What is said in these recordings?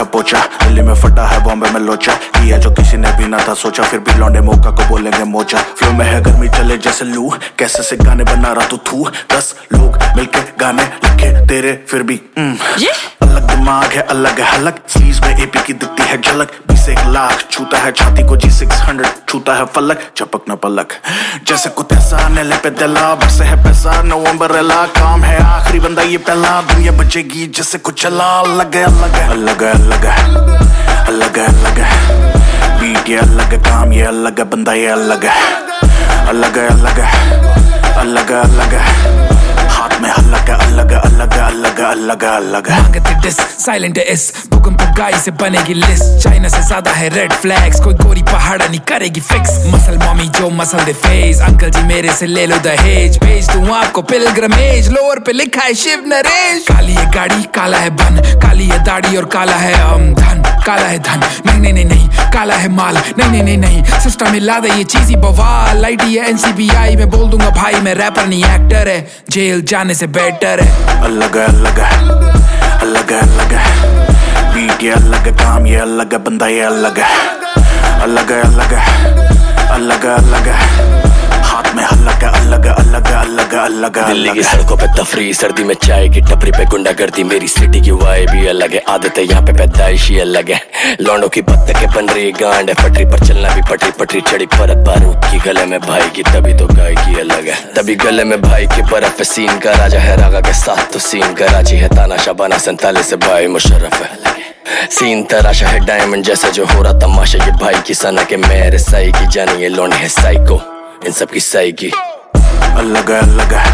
पोचा, दिल्ली में फटा है, बॉम्बे में लोचा, किया जो किसी ने भी ना था सोचा, फिर भी लौंडे मौका को बोलेंगे मोचा। फ्लो में है गर्मी चले जैसे लू, कैसे से गाने बना रहा तू 10 लोग मिलके गाने लिखे तेरे फिर भी अलग दिमाग है, अलग है हलक, स्लीव्स में एपी की दिखती है झलक, 20 लाख छूता है छाती को, G600 छूता है फलक, चपक न पलक जैसे कुछ ऐसा नेले पे दिला, बरसे है पैसा नो अम्ब्रेला, काम है आखिरी बंदा ये पहला, दुनिया बचेगी जैसे कुछ चला, अलग है अलग है अलग है अलग है अलग है अलग है, बीट ये अलग है, काम ये अलग है, बंदा ये अलग है अलग है अलग है अलग है अलग है, हाथ में अलग है अलग है अलग है अलग है अलग है अलग है। मांगते डिस साइलेंट इस भूकंप गाई से बनेगी लिस्ट, चाइना से ज्यादा है रेड फ्लैग्स, कोई गोरी पहाड़ा नहीं करेगी फिक्स, मसल मॉमी जो मसल दे फेस, अंकल जी मेरे से ले लो दहेज, भेज दूं आपको पिलग्रमेज, लोअर पे लिखा है शिव नरेश, काली है गाड़ी काला है बन, काली है दाढ़ी और काला है धन, काला है धन नहीं नहीं नहीं नहीं, काला है माल नहीं नहीं नहीं नहीं, सिस्टम मिला दे ये चीज़ी बवाल, आईटी है NCBI में बोल दूंगा भाई मैं रैपर नहीं एक्टर है, जेल जाने से बेटर है। अलग है अलग है अलग है अलग है, बीट ये अलग है, काम ये अलग है, बंदा ये अलग है अलग है अलग है अलग है अलग है, हाथ में अलग है अलग है अलग है अलग है अलग है। दिल्ली की सड़कों पे तफरी, सर्दी में चाय की टपरी पे गुंडागर्दी, मेरी सिटी की वाइब भी अलग है, आदतें यहाँ पे पैदाइश ही अलग है, लौंडों की बत्तखें बन रही गांड है, पटरी पर चलना भी पटरी पटरी चढ़ी परत बारूद की, गले में भाई की तभी तो गायकी अलग है, तभी गले में भाई की बर्फ है, सीन का राजा है रागा के साथ तो सीन कराची है, ताना शाबाना 47 से भाई मुशर्रफ है, सीन तराशा है डायमंड जैसा जो हो रहा तमाशा, ये भाई की सना के मेरे सही की जानी, ये लौंडे है साइको इन सब की सही की। अलग है अलग है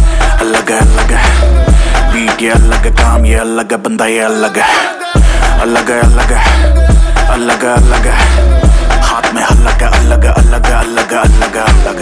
अलग है अलग है, बीट ये अलग है, काम ये अलग है, बंदा ये अलग है अलग है अलग है अलग है अलग है, हाथ में अलग है अलग है अलग है अलग है अलग है अलग है।